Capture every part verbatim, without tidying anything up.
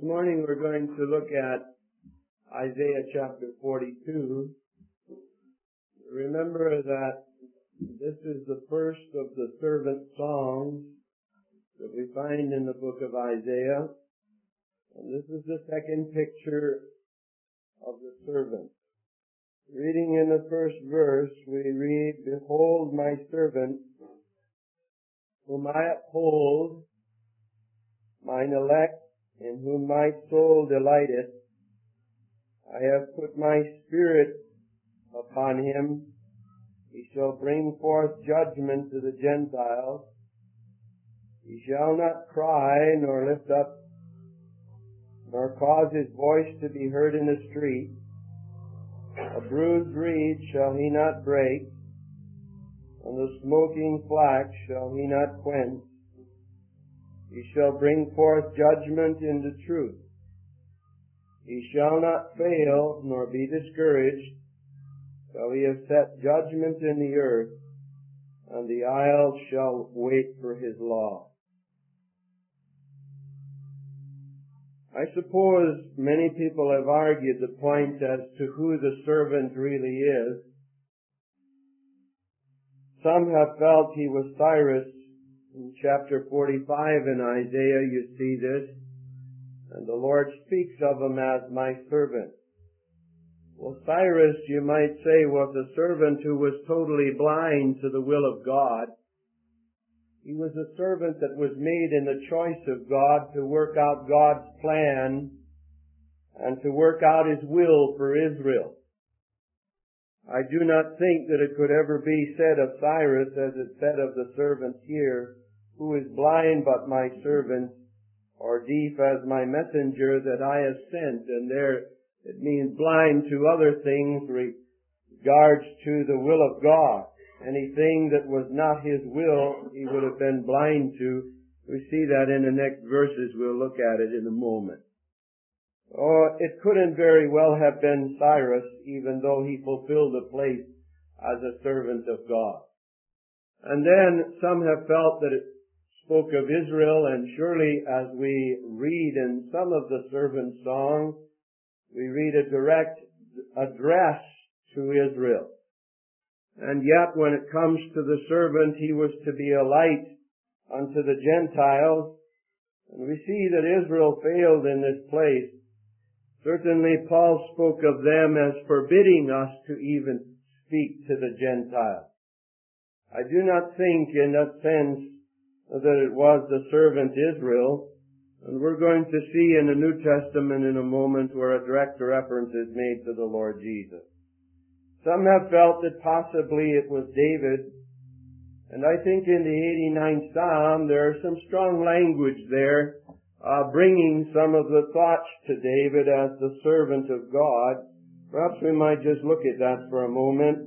This morning we're going to look at Isaiah chapter forty-two. Remember that this is the first of the servant songs that we find in the book of Isaiah. And this is the second picture of the servant. Reading in the first verse, we read, "Behold my servant, whom I uphold, mine elect, in whom my soul delighteth. I have put my spirit upon him. He shall bring forth judgment to the Gentiles. He shall not cry, nor lift up, nor cause his voice to be heard in the street. A bruised reed shall he not break, and the smoking flax shall he not quench. He shall bring forth judgment into truth. He shall not fail, nor be discouraged, till he have set judgment in the earth, and the isles shall wait for his law." I suppose many people have argued the point as to who the servant really is. Some have felt he was Cyrus. In chapter forty-five in Isaiah you see this, and the Lord speaks of him as my servant. Well, Cyrus, you might say, was a servant who was totally blind to the will of God. He was a servant that was made in the choice of God to work out God's plan and to work out His will for Israel. I do not think that it could ever be said of Cyrus, as it said of the servant here, "Who is blind but my servant, or deaf as my messenger that I have sent." And there it means blind to other things regards to the will of God. Anything that was not His will, he would have been blind to. We see that in the next verses. We'll look at it in a moment. Oh, it couldn't very well have been Cyrus, even though he fulfilled a place as a servant of God. And then some have felt that it spoke of Israel, and surely as we read in some of the servant songs, we read a direct address to Israel. And yet when it comes to the servant, he was to be a light unto the Gentiles. And we see that Israel failed in this place. Certainly Paul spoke of them as forbidding us to even speak to the Gentiles. I do not think in that sense that it was the servant Israel. And we're going to see in the New Testament in a moment where a direct reference is made to the Lord Jesus. Some have felt that possibly it was David. And I think in the eighty-ninth Psalm there is some strong language there uh, bringing some of the thoughts to David as the servant of God. Perhaps we might just look at that for a moment.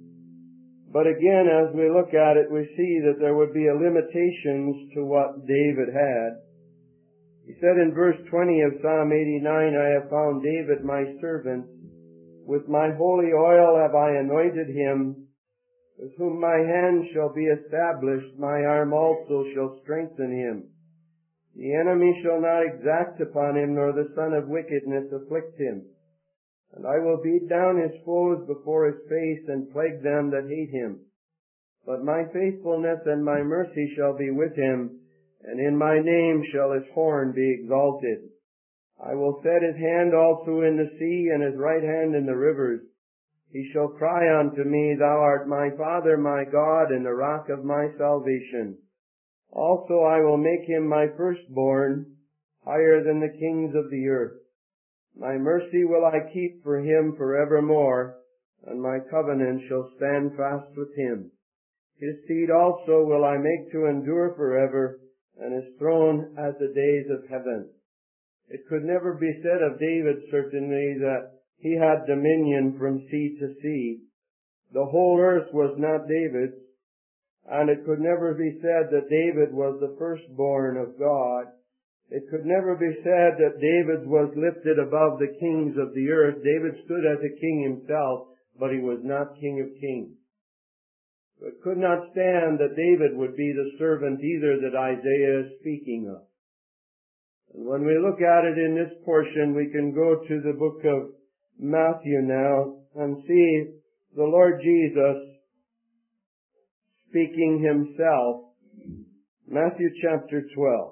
But again, as we look at it, we see that there would be a limitations to what David had. He said in verse twenty of Psalm eighty-nine, "I have found David my servant. With my holy oil have I anointed him, with whom my hand shall be established. My arm also shall strengthen him. The enemy shall not exact upon him, nor the son of wickedness afflict him. And I will beat down his foes before his face, and plague them that hate him. But my faithfulness and my mercy shall be with him, and in my name shall his horn be exalted. I will set his hand also in the sea, and his right hand in the rivers. He shall cry unto me, Thou art my Father, my God, and the rock of my salvation. Also I will make him my firstborn, higher than the kings of the earth. My mercy will I keep for him forevermore, and my covenant shall stand fast with him. His seed also will I make to endure forever, and his throne as the days of heaven." It could never be said of David, certainly, that he had dominion from sea to sea. The whole earth was not David's, and it could never be said that David was the firstborn of God. It could never be said that David was lifted above the kings of the earth. David stood as a king himself, but he was not King of Kings. It could not stand that David would be the servant either that Isaiah is speaking of. And when we look at it in this portion, we can go to the book of Matthew now and see the Lord Jesus speaking himself. Matthew chapter twelve.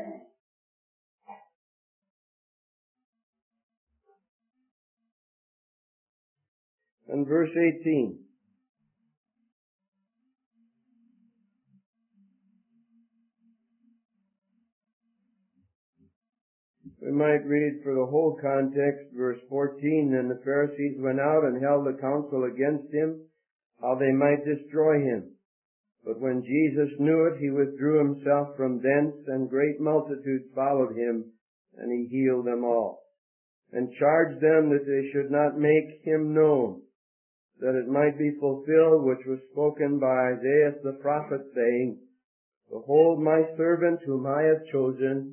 And verse eighteen. We might read for the whole context, verse fourteen, "Then the Pharisees went out and held a council against him, how they might destroy him. But when Jesus knew it, he withdrew himself from thence, and great multitudes followed him, and he healed them all, and charged them that they should not make him known, that it might be fulfilled which was spoken by Isaiah the prophet, saying, Behold my servant whom I have chosen,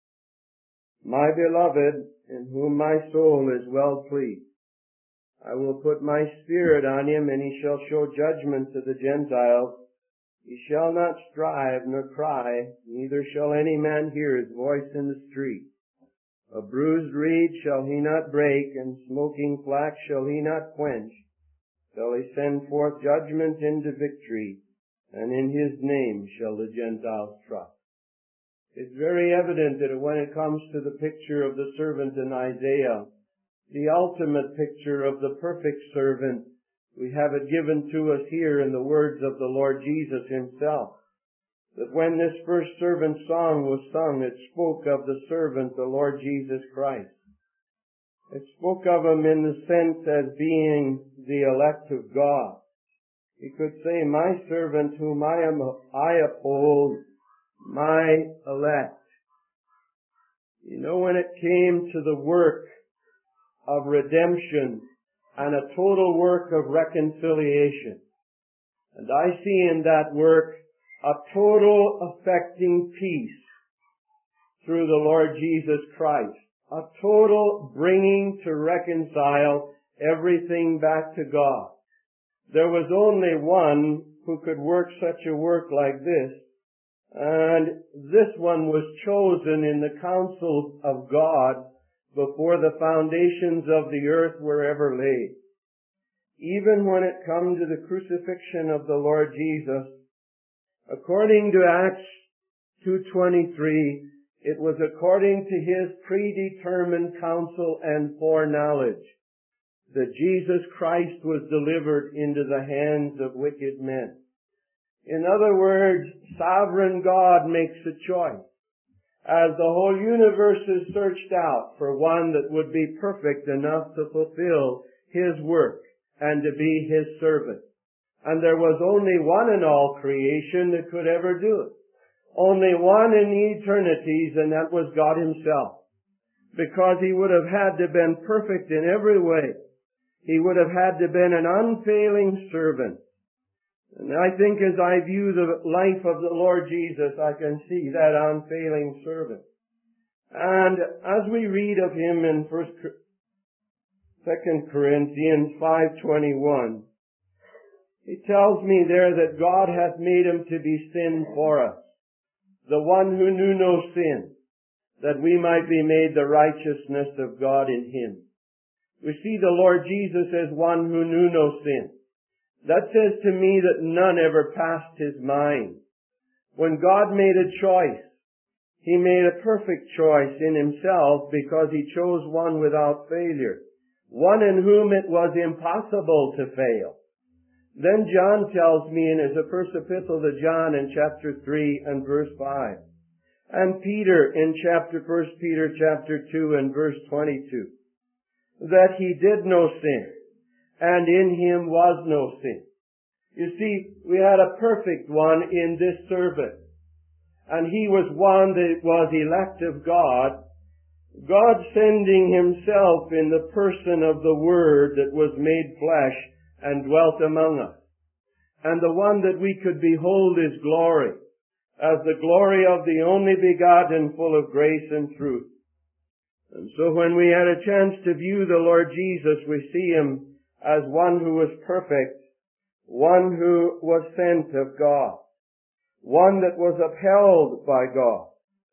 my beloved, in whom my soul is well pleased. I will put my spirit on him, and he shall show judgment to the Gentiles. He shall not strive nor cry, neither shall any man hear his voice in the street. A bruised reed shall he not break, and smoking flax shall he not quench, till he send forth judgment into victory, and in his name shall the Gentiles trust." It's very evident that when it comes to the picture of the servant in Isaiah, the ultimate picture of the perfect servant, we have it given to us here in the words of the Lord Jesus himself. That when this first servant song was sung, it spoke of the servant, the Lord Jesus Christ. It spoke of him in the sense as being the elect of God. He could say, "My servant whom I am, I uphold, my elect." You know, when it came to the work of redemption and a total work of reconciliation, and I see in that work a total affecting peace through the Lord Jesus Christ, a total bringing to reconcile everything back to God. There was only one who could work such a work like this, and this one was chosen in the counsel of God before the foundations of the earth were ever laid. Even when it come to the crucifixion of the Lord Jesus, according to Acts two twenty-three, it was according to his predetermined counsel and foreknowledge that Jesus Christ was delivered into the hands of wicked men. In other words, sovereign God makes a choice. As the whole universe is searched out for one that would be perfect enough to fulfill his work and to be his servant. And there was only one in all creation that could ever do it. Only one in the eternities, and that was God himself. Because he would have had to have been perfect in every way. He would have had to have been an unfailing servant. And I think as I view the life of the Lord Jesus, I can see that unfailing servant. And as we read of him in First, Second Corinthians five twenty-one, he tells me there that God hath made him to be sin for us, the one who knew no sin, that we might be made the righteousness of God in him. We see the Lord Jesus as one who knew no sin. That says to me that none ever passed his mind. When God made a choice, he made a perfect choice in himself because he chose one without failure, one in whom it was impossible to fail. Then John tells me in his first epistle to John in chapter three and verse five, and Peter in chapter First Peter chapter two and verse twenty-two, that he did no sin, and in him was no sin. You see, we had a perfect one in this servant, and he was one that was elect of God, God sending himself in the person of the Word that was made flesh and dwelt among us, and the one that we could behold his glory, as the glory of the only begotten, full of grace and truth. And so when we had a chance to view the Lord Jesus, we see him as one who was perfect, one who was sent of God, one that was upheld by God.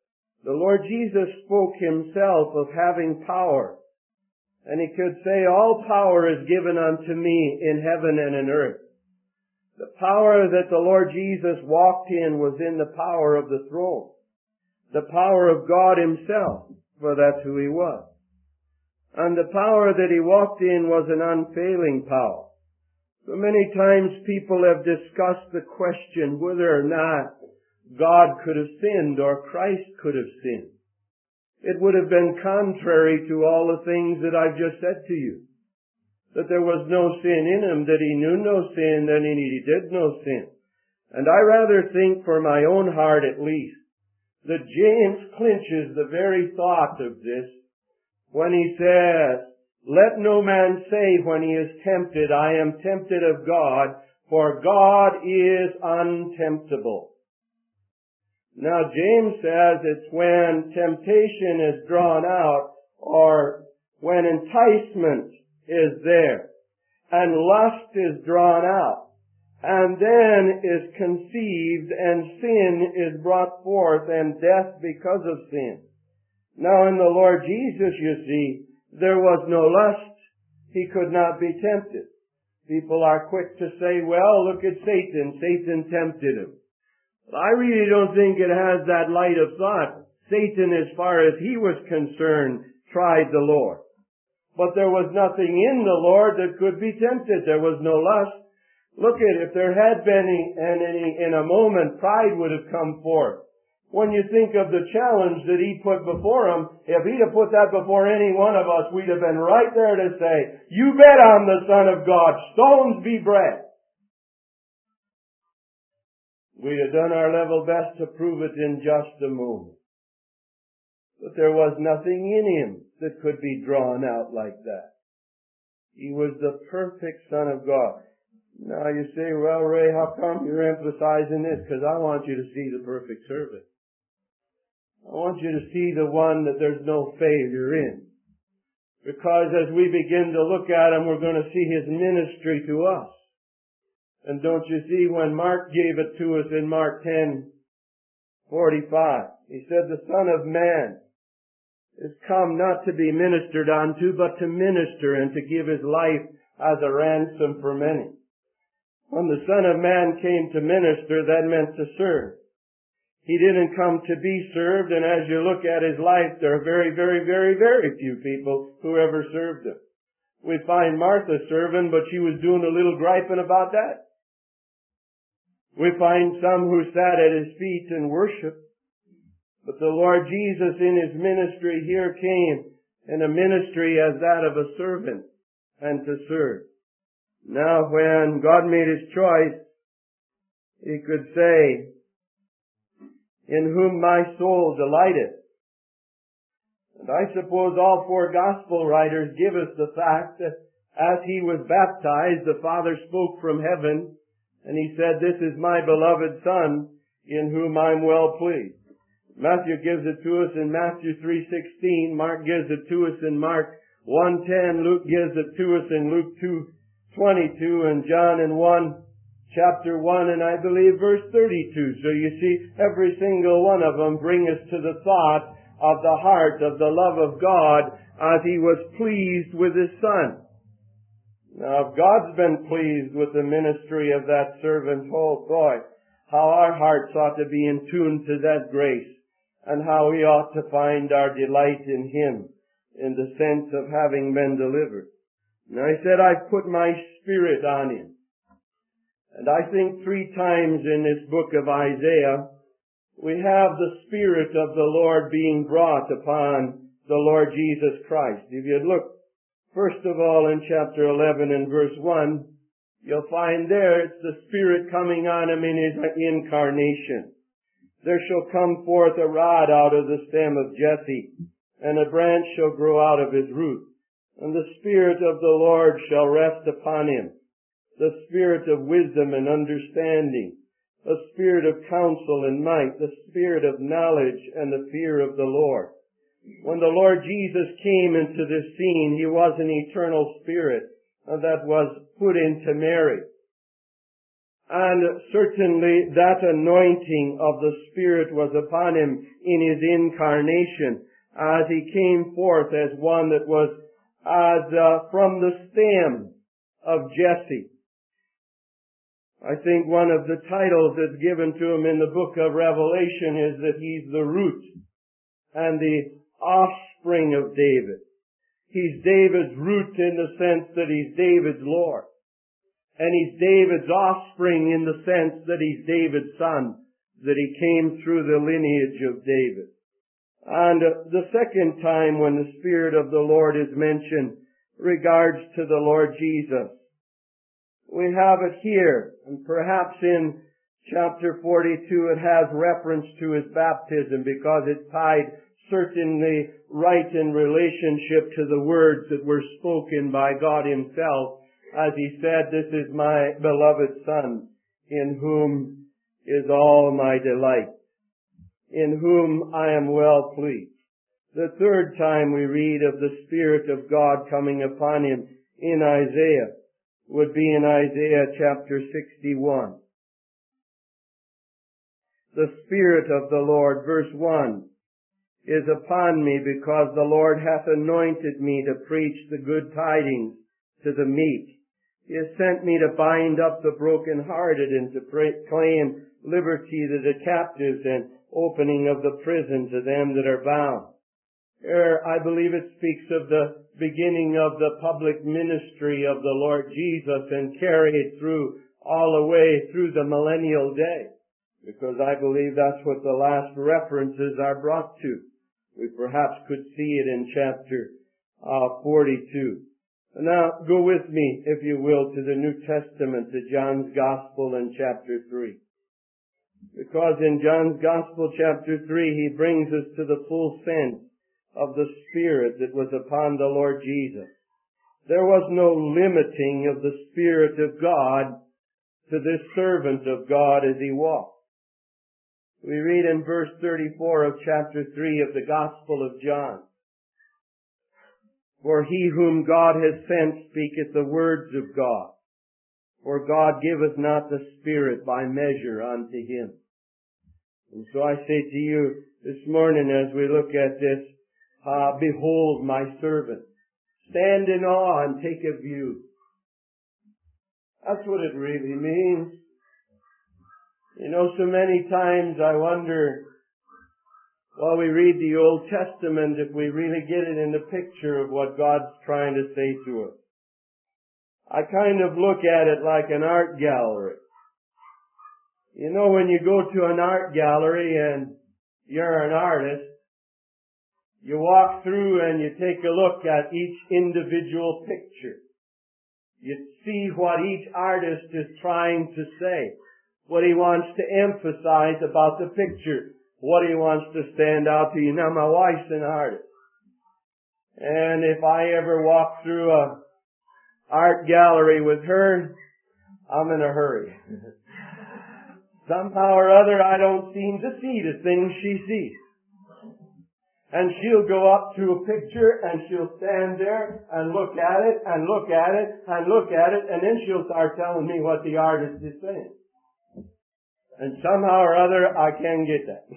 The Lord Jesus spoke himself of having power. And he could say, all power is given unto me in heaven and in earth. The power that the Lord Jesus walked in was in the power of the throne. The power of God himself, for that's who he was. And the power that he walked in was an unfailing power. So many times people have discussed the question whether or not God could have sinned or Christ could have sinned. It would have been contrary to all the things that I've just said to you. That there was no sin in him, that he knew no sin, and he did no sin. And I rather think, for my own heart at least, that James clinches the very thought of this when he says, let no man say when he is tempted, I am tempted of God, for God is untemptable. Now James says it's when temptation is drawn out, or when enticement is there, and lust is drawn out, and then is conceived, and sin is brought forth, and death because of sin. Now in the Lord Jesus, you see, there was no lust. He could not be tempted. People are quick to say, well, look at Satan. Satan tempted him. But I really don't think it has that light of thought. Satan, as far as he was concerned, tried the Lord. But there was nothing in the Lord that could be tempted. There was no lust. Look at, if there had been any, and any, in a moment, pride would have come forth. When you think of the challenge that he put before him, if he'd have put that before any one of us, we'd have been right there to say, you bet I'm the Son of God. Stones be bread. We'd have done our level best to prove it in just a moment. But there was nothing in him that could be drawn out like that. He was the perfect Son of God. Now you say, well, Ray, how come you're emphasizing this? Because I want you to see the perfect servant. I want you to see the one that there's no failure in. Because as we begin to look at him, we're going to see his ministry to us. And don't you see, when Mark gave it to us in Mark ten forty-five, he said, the Son of Man is come not to be ministered unto, but to minister and to give his life as a ransom for many. When the Son of Man came to minister, that meant to serve. He didn't come to be served, and as you look at his life, there are very, very, very, very few people who ever served him. We find Martha serving, but she was doing a little griping about that. We find some who sat at his feet and worshiped. But the Lord Jesus in his ministry here came in a ministry as that of a servant and to serve. Now when God made his choice, he could say, in whom my soul delighteth. And I suppose all four gospel writers give us the fact that as he was baptized, the Father spoke from heaven, and he said, this is my beloved Son, in whom I'm well pleased. Matthew gives it to us in Matthew three sixteen, Mark gives it to us in Mark one ten, Luke gives it to us in Luke two twenty-two, and John in one, chapter one, and I believe verse thirty-two. So you see, every single one of them bring us to the thought of the heart of the love of God as he was pleased with his Son. Now, if God's been pleased with the ministry of that servant, oh boy, how our hearts ought to be in tune to that grace, and how we ought to find our delight in him, in the sense of having been delivered. And I said, I've put my spirit on him. And I think three times in this book of Isaiah, we have the Spirit of the Lord being brought upon the Lord Jesus Christ. If you look, first of all, in chapter eleven and verse one, you'll find there it's the Spirit coming on him in his incarnation. There shall come forth a rod out of the stem of Jesse, and a branch shall grow out of his root. And the Spirit of the Lord shall rest upon him, the Spirit of wisdom and understanding, a spirit of counsel and might, the spirit of knowledge and the fear of the Lord. When the Lord Jesus came into this scene, he was an eternal spirit that was put into Mary. And certainly that anointing of the Spirit was upon him in his incarnation as he came forth as one that was as uh, from the stem of Jesse. I think one of the titles that's given to him in the book of Revelation is that he's the root and the offspring of David. He's David's root in the sense that he's David's Lord. And he's David's offspring in the sense that he's David's son, that he came through the lineage of David. And the second time when the Spirit of the Lord is mentioned regards to the Lord Jesus. We have it here, and perhaps in chapter forty-two it has reference to his baptism because it's tied certainly right in relationship to the words that were spoken by God himself as he said, "This is my beloved Son, in whom is all my delight, in whom I am well pleased." The third time we read of the Spirit of God coming upon him in Isaiah would be in Isaiah chapter sixty-one. The Spirit of the Lord, verse one, is upon me because the Lord hath anointed me to preach the good tidings to the meek. He has sent me to bind up the brokenhearted and to proclaim liberty to the captives and opening of the prison to them that are bound. Here, I believe it speaks of the beginning of the public ministry of the Lord Jesus and carried through all the way through the millennial day. Because I believe that's what the last references are brought to. We perhaps could see it in chapter uh, forty-two. Now, go with me, if you will, to the New Testament, to John's Gospel in chapter three. Because in John's Gospel, chapter three, he brings us to the full sense of the Spirit that was upon the Lord Jesus. There was no limiting of the Spirit of God to this servant of God as he walked. We read in verse thirty-four of chapter three of the Gospel of John, "For he whom God has sent speaketh the words of God. For God giveth not the Spirit by measure unto him." And so I say to you this morning as we look at this, uh, "Behold my servant." Stand in awe and take a view. That's what it really means. You know, so many times I wonder, while we read the Old Testament, if we really get it in the picture of what God's trying to say to us. I kind of look at it like an art gallery. You know, when you go to an art gallery and you're an artist, you walk through and you take a look at each individual picture. You see what each artist is trying to say, what he wants to emphasize about the picture, what he wants to stand out to you. Now, my wife's an artist. And if I ever walk through a art gallery with her, I'm in a hurry. Somehow or other, I don't seem to see the things she sees. And she'll go up to a picture and she'll stand there and look at it and look at it and look at it, and then she'll start telling me what the artist is saying. And somehow or other, I can't get that.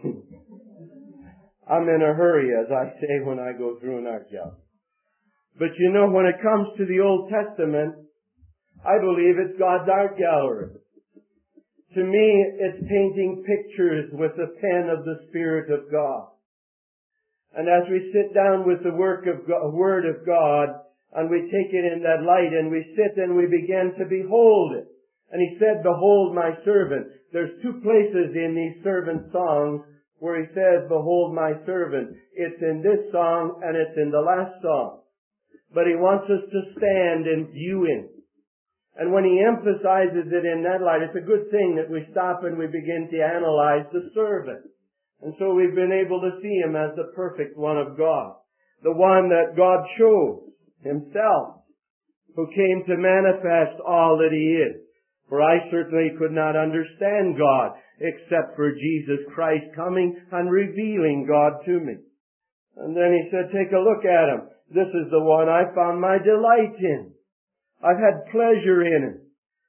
I'm in a hurry, as I say when I go through an art gallery. But you know, when it comes to the Old Testament, I believe it's God's art gallery. To me, it's painting pictures with the pen of the Spirit of God. And as we sit down with the work of God, Word of God, and we take it in that light, and we sit and we begin to behold it. And he said, "Behold my servant." There's two places in these servant songs where he says, "Behold my servant." It's in this song and it's in the last song. But he wants us to stand and view him. And when he emphasizes it in that light, it's a good thing that we stop and we begin to analyze the servant. And so we've been able to see him as the perfect one of God. The one that God chose himself, who came to manifest all that he is. For I certainly could not understand God except for Jesus Christ coming and revealing God to me. And then he said, take a look at him. This is the one I found my delight in. I've had pleasure in him.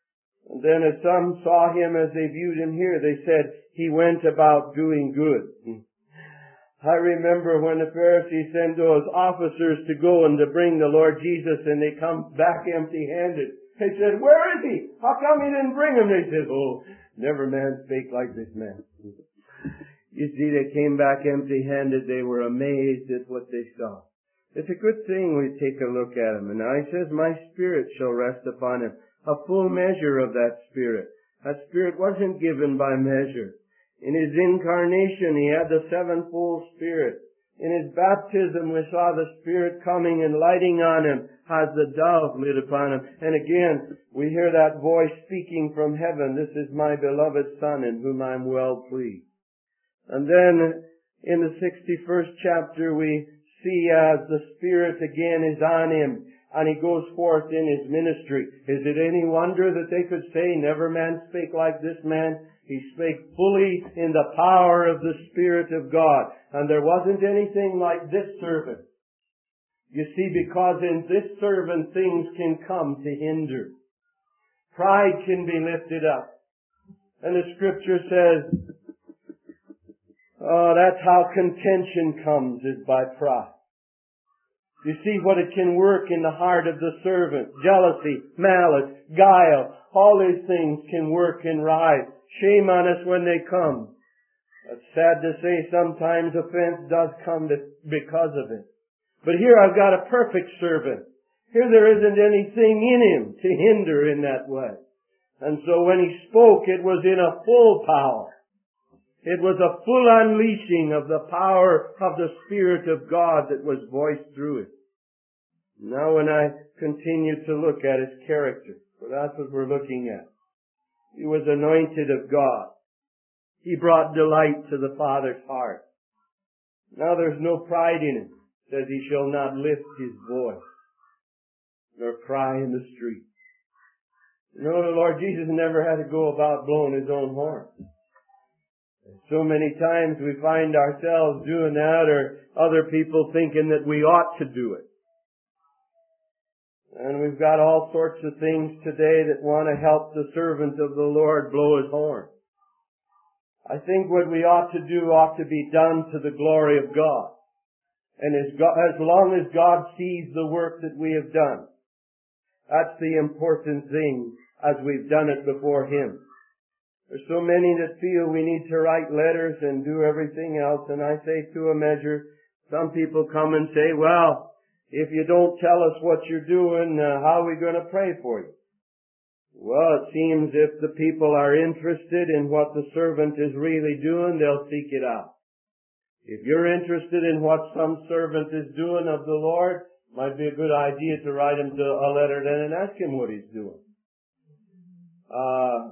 And then as some saw him as they viewed him here, they said, he went about doing good. I remember when the Pharisees sent those officers to go and to bring the Lord Jesus, and they come back empty-handed. They said, where is he? How come he didn't bring him? They said, oh, never man spake like this man. You see, they came back empty-handed. They were amazed at what they saw. It's a good thing we take a look at him. And now he says, my spirit shall rest upon him. A full measure of that spirit. That spirit wasn't given by measure. In his incarnation, he had the sevenfold Spirit. In his baptism, we saw the Spirit coming and lighting on him as the dove lit upon him. And again, we hear that voice speaking from heaven, this is my beloved Son in whom I am well pleased. And then, in the sixty-first chapter, we see as the Spirit again is on him, and he goes forth in his ministry. Is it any wonder that they could say, never man spake like this man? He spake fully in the power of the Spirit of God. And there wasn't anything like this servant. You see, because in this servant things can come to hinder. Pride can be lifted up. And the Scripture says, oh, that's how contention comes, is by pride. You see what it can work in the heart of the servant. Jealousy, malice, guile, all these things can work and rise. Shame on us when they come. It's sad to say sometimes offense does come to, because of it. But here I've got a perfect servant. Here there isn't anything in him to hinder in that way. And so when he spoke, it was in a full power. It was a full unleashing of the power of the Spirit of God that was voiced through it. Now when I continue to look at his character, for that's what we're looking at. He was anointed of God. He brought delight to the Father's heart. Now there's no pride in him. It says he shall not lift his voice, nor cry in the street. You know, the Lord Jesus never had to go about blowing his own horn. So many times we find ourselves doing that, or other people thinking that we ought to do it. And we've got all sorts of things today that want to help the servant of the Lord blow his horn. I think what we ought to do ought to be done to the glory of God. And as, God, as long as God sees the work that we have done, that's the important thing as we've done it before Him. There's so many that feel we need to write letters and do everything else, and I say to a measure, some people come and say, well, if you don't tell us what you're doing, uh, how are we going to pray for you? Well, it seems if the people are interested in what the servant is really doing, they'll seek it out. If you're interested in what some servant is doing of the Lord, it might be a good idea to write him to a letter then and ask him what he's doing. Uh,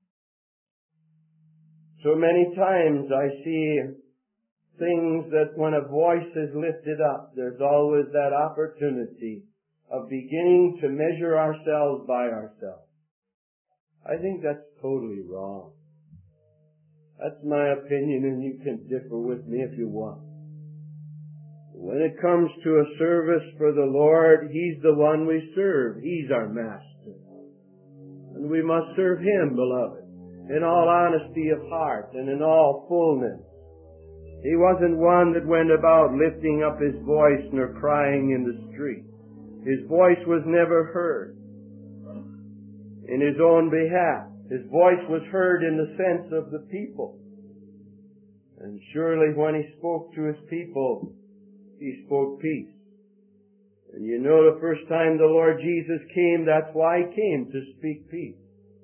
so many times I see things that when a voice is lifted up, there's always that opportunity of beginning to measure ourselves by ourselves. I think that's totally wrong. That's my opinion, and you can differ with me if you want. When it comes to a service for the Lord, He's the one we serve. He's our Master. And we must serve Him, beloved, in all honesty of heart and in all fullness. He wasn't one that went about lifting up his voice nor crying in the street. His voice was never heard in his own behalf. His voice was heard in the sense of the people. And surely when he spoke to his people, he spoke peace. And you know the first time the Lord Jesus came, that's why He came, to speak peace.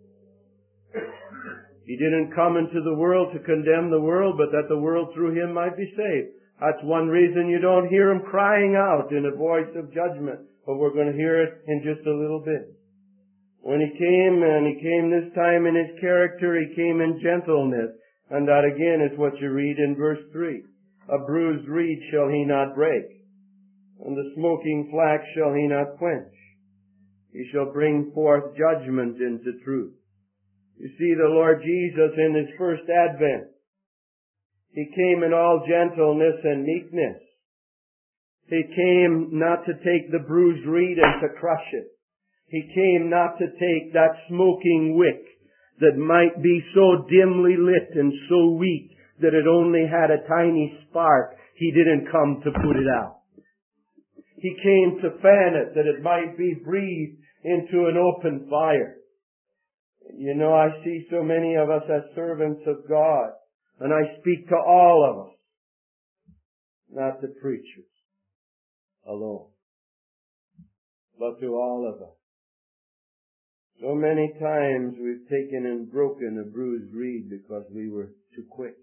He didn't come into the world to condemn the world, but that the world through Him might be saved. That's one reason you don't hear Him crying out in a voice of judgment. But we're going to hear it in just a little bit. When He came, and He came this time in His character, He came in gentleness. And that again is what you read in verse three. A bruised reed shall He not break, and the smoking flax shall He not quench. He shall bring forth judgment into truth. You see, the Lord Jesus in His first advent, He came in all gentleness and meekness. He came not to take the bruised reed and to crush it. He came not to take that smoking wick that might be so dimly lit and so weak that it only had a tiny spark. He didn't come to put it out. He came to fan it that it might be breathed into an open fire. You know, I see so many of us as servants of God, and I speak to all of us, not to preachers alone, but to all of us. So many times we've taken and broken a bruised reed because we were too quick.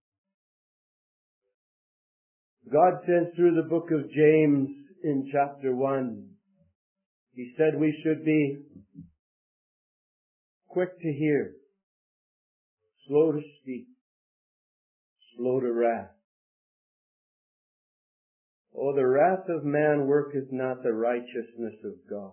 God says through the book of James in chapter one, He said we should be quick to hear, slow to speak, slow to wrath. Oh, the wrath of man worketh not the righteousness of God.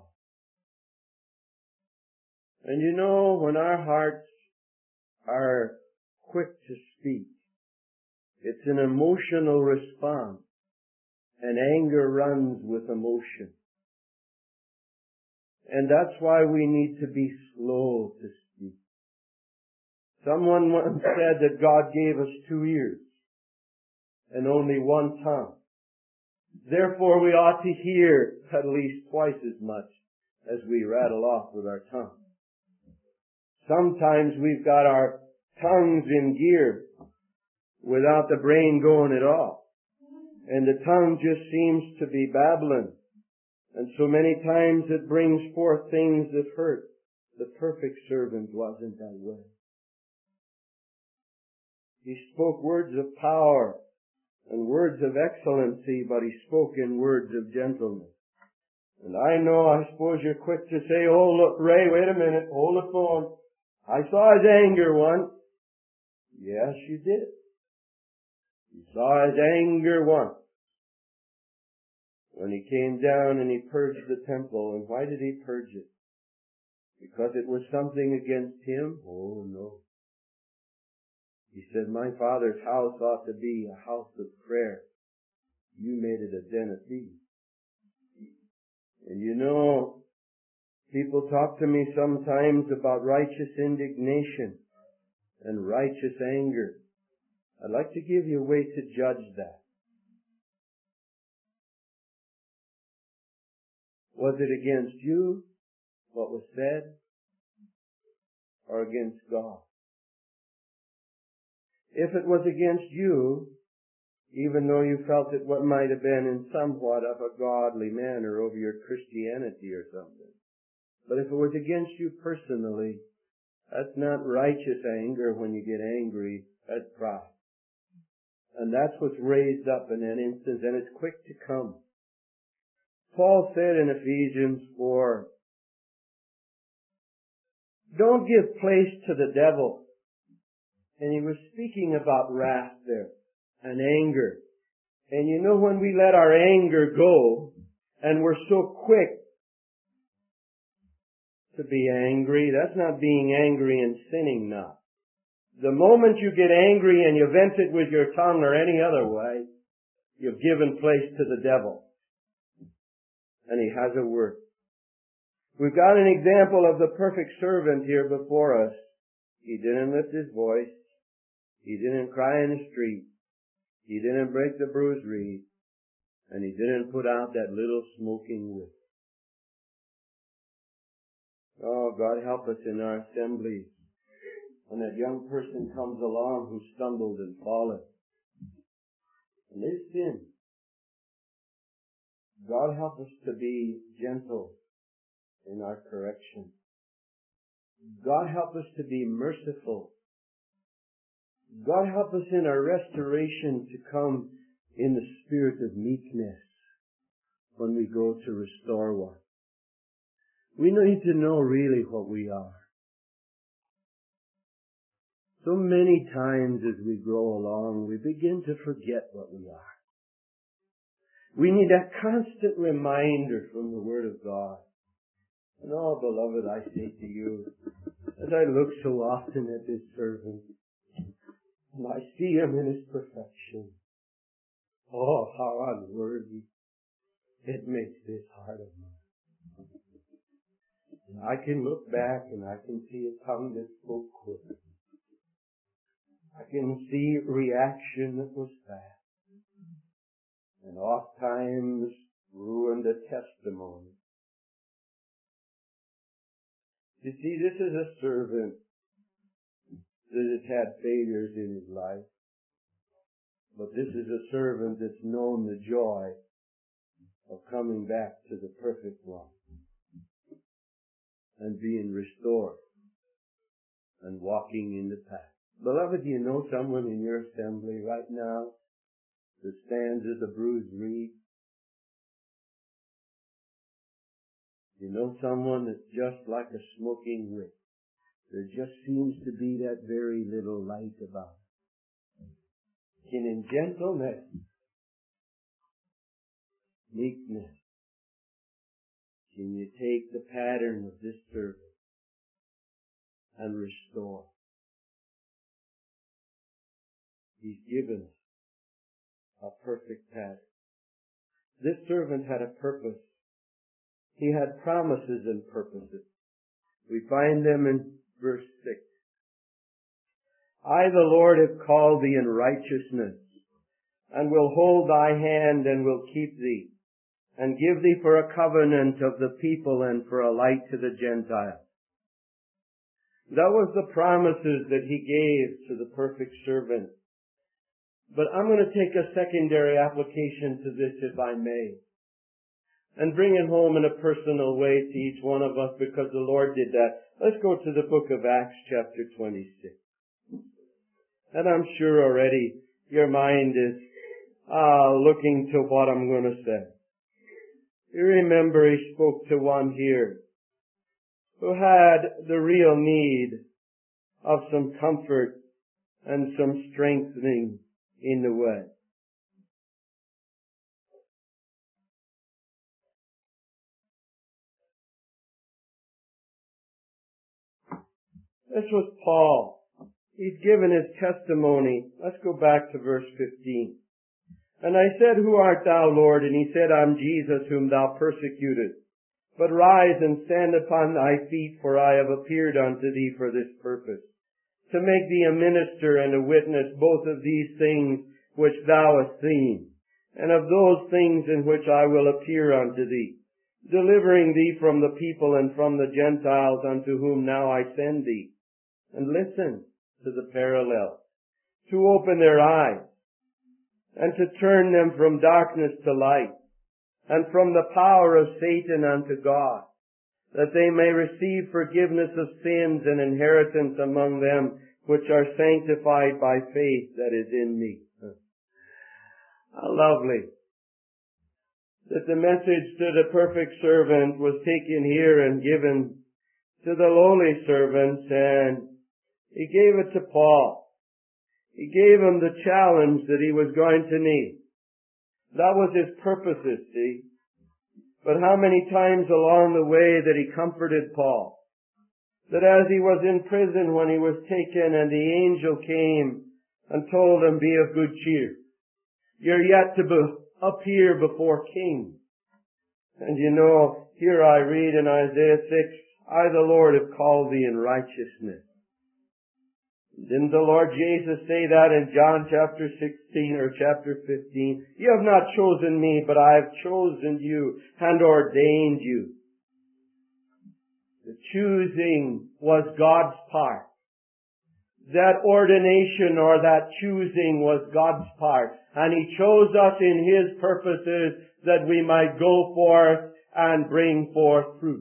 And you know, when our hearts are quick to speak, it's an emotional response, and anger runs with emotion. And that's why we need to be slow to speak. Someone once said that God gave us two ears and only one tongue. Therefore we ought to hear at least twice as much as we rattle off with our tongue. Sometimes we've got our tongues in gear without the brain going at all. And the tongue just seems to be babbling. And so many times it brings forth things that hurt. The perfect servant wasn't that way. He spoke words of power and words of excellency, but he spoke in words of gentleness. And I know, I suppose you're quick to say, oh look, Ray, wait a minute, hold the phone. I saw his anger once. Yes, you did. You saw his anger once. When he came down and he purged the temple. And why did he purge it? Because it was something against him? Oh no. He said, my Father's house ought to be a house of prayer. You made it a den of thieves. And you know, people talk to me sometimes about righteous indignation and righteous anger. I'd like to give you a way to judge that. Was it against you, what was said, or against God? If it was against you, even though you felt it what might have been in somewhat of a godly manner over your Christianity or something. But if it was against you personally, that's not righteous anger when you get angry, that's pride. And that's what's raised up in that instance, and it's quick to come. Paul said in Ephesians four, don't give place to the devil. And he was speaking about wrath there and anger. And you know, when we let our anger go and we're so quick to be angry, that's not being angry and sinning now. The moment you get angry and you vent it with your tongue or any other way, you've given place to the devil. And he has a word. We've got an example of the perfect servant here before us. He didn't lift his voice. He didn't cry in the street. He didn't break the bruised reed. And he didn't put out that little smoking wick. Oh, God help us in our assemblies. When that young person comes along who stumbled and fallen. And they sin. God help us to be gentle in our correction. God help us to be merciful. God help us in our restoration to come in the spirit of meekness when we go to restore one. We need to know really what we are. So many times as we grow along, we begin to forget what we are. We need a constant reminder from the Word of God. And oh, beloved, I say to you, as I look so often at this servant, and I see him in his perfection, oh, how unworthy it makes this heart of mine. I can look back and I can see a tongue that spoke quick. I can see reaction that was fast. And oft times ruined a testimony. You see, this is a servant that has had failures in his life. But this is a servant that's known the joy of coming back to the perfect one and being restored and walking in the path. Beloved, do you know someone in your assembly right now that stands as a bruised reed? You know someone that's just like a smoking wick. There just seems to be that very little light about it. Can in gentleness, meekness, can you take the pattern of this servant and restore? He's given us a perfect pattern. This servant had a purpose. He had promises and purposes. We find them in verse six. I, the Lord, have called thee in righteousness, and will hold thy hand and will keep thee, and give thee for a covenant of the people and for a light to the Gentiles. That was the promises that he gave to the perfect servant. But I'm going to take a secondary application to this, if I may, and bring it home in a personal way to each one of us, because the Lord did that. Let's go to the book of Acts chapter twenty-six. And I'm sure already your mind is uh, looking to what I'm going to say. You remember he spoke to one here who had the real need of some comfort and some strengthening in the way. This was Paul. He's given his testimony. Let's go back to verse fifteen. And I said, Who art thou, Lord? And he said, I'm Jesus whom thou persecutest. But rise and stand upon thy feet, for I have appeared unto thee for this purpose, to make thee a minister and a witness both of these things which thou hast seen, and of those things in which I will appear unto thee, delivering thee from the people and from the Gentiles unto whom now I send thee. And listen to the parallel. To open their eyes, and to turn them from darkness to light, and from the power of Satan unto God, that they may receive forgiveness of sins and inheritance among them which are sanctified by faith that is in me. How lovely that the message to the perfect servant was taken here and given to the lowly servants, and he gave it to Paul. He gave him the challenge that he was going to need. That was his purposes, see. But how many times along the way that he comforted Paul, that as he was in prison when he was taken and the angel came and told him, be of good cheer. You're yet to be, appear before kings. And you know, here I read in Isaiah six, I the Lord have called thee in righteousness. Didn't the Lord Jesus say that in John chapter sixteen or chapter fifteen? You have not chosen me, but I have chosen you and ordained you. The choosing was God's part. That ordination or that choosing was God's part. And He chose us in His purposes that we might go forth and bring forth fruit.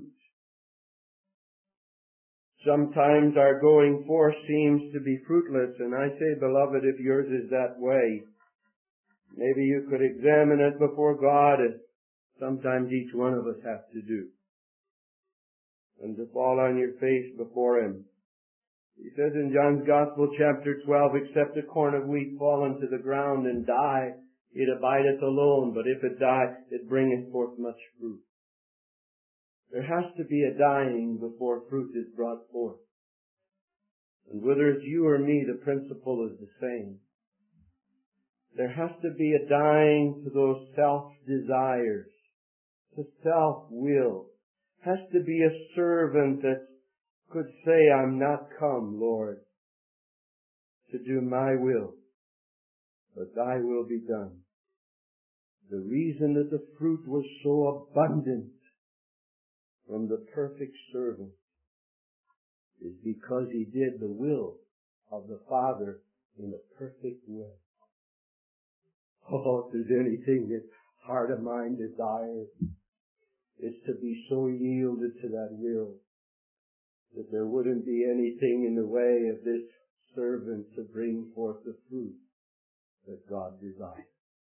Sometimes our going forth seems to be fruitless, and I say, beloved, if yours is that way, maybe you could examine it before God, as sometimes each one of us has to do, and to fall on your face before Him. He says in John's Gospel, chapter twelve, except a corn of wheat fall into the ground and die, it abideth alone, but if it die, it bringeth forth much fruit. There has to be a dying before fruit is brought forth. And whether it's you or me, the principle is the same. There has to be a dying to those self-desires, to self-will, has to be a servant that could say, I'm not come, Lord, to do my will, but thy will be done. The reason that the fruit was so abundant from the perfect servant is because he did the will of the Father in a perfect way. Oh, if there's anything that heart of mine desires, it's to be so yielded to that will that there wouldn't be anything in the way of this servant to bring forth the fruit that God desires.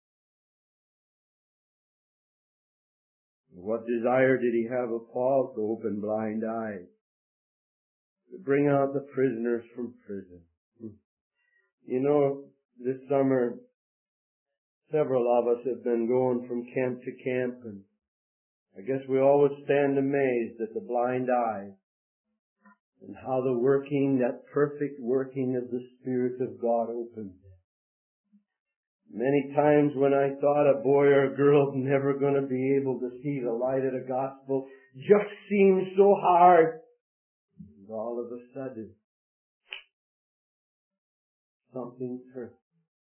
What desire did he have of Paul? To open blind eyes, to bring out the prisoners from prison. You know, this summer, several of us have been going from camp to camp, and I guess we always stand amazed at the blind eyes and how the working, that perfect working of the Spirit of God opens. Many times when I thought a boy or a girl never going to be able to see the light of the gospel, just seemed so hard. And all of a sudden, something turned.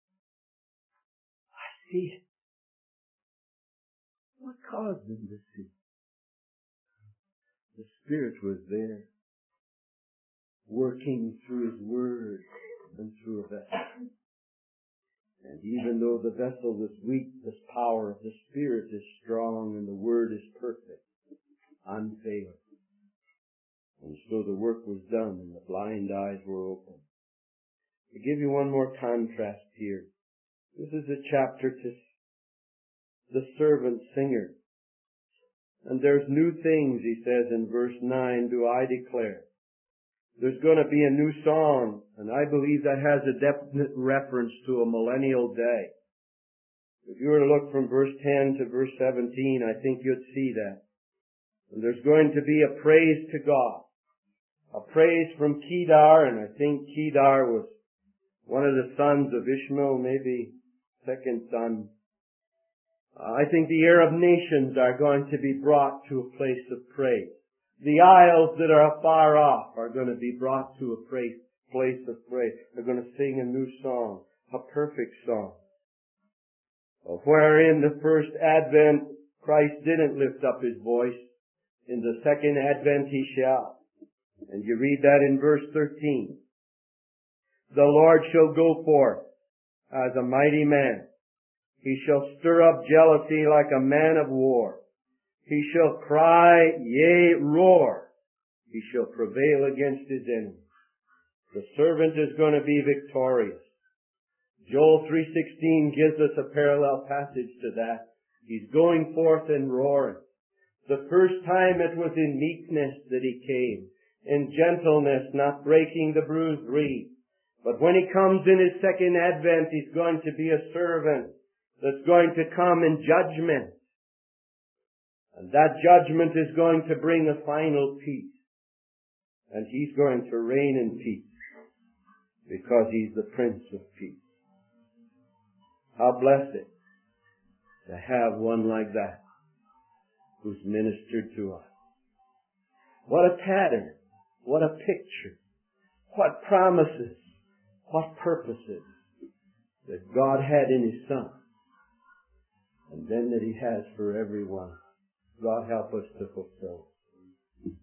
I see it. What caused them to see? The Spirit was there, working through His Word and through a vessel. And even though the vessel was weak, the power of the Spirit is strong and the Word is perfect, unfailing. And so the work was done and the blind eyes were opened. To give you one more contrast here, this is a chapter to the servant singer. And there's new things, he says in verse nine, do I declare. There's going to be a new song, and I believe that has a definite reference to a millennial day. If you were to look from verse ten to verse seventeen, I think you'd see that. And there's going to be a praise to God. A praise from Kedar, and I think Kedar was one of the sons of Ishmael, maybe second son. I think the Arab nations are going to be brought to a place of praise. The isles that are far off are going to be brought to a praise, place of praise. They're going to sing a new song, a perfect song. Wherein the first advent, Christ didn't lift up His voice. In the second advent He shall. And you read that in verse thirteen. The Lord shall go forth as a mighty man. He shall stir up jealousy like a man of war. He shall cry, yea, roar. He shall prevail against his enemies. The servant is going to be victorious. Joel three sixteen gives us a parallel passage to that. He's going forth and roaring. The first time it was in meekness that He came, in gentleness, not breaking the bruised reed. But when He comes in His second advent, He's going to be a servant that's going to come in judgment. And that judgment is going to bring a final peace. And He's going to reign in peace because He's the Prince of Peace. How blessed to have one like that who's ministered to us. What a pattern. What a picture. What promises. What purposes that God had in His Son. And then that He has for everyone. God help us to fulfill.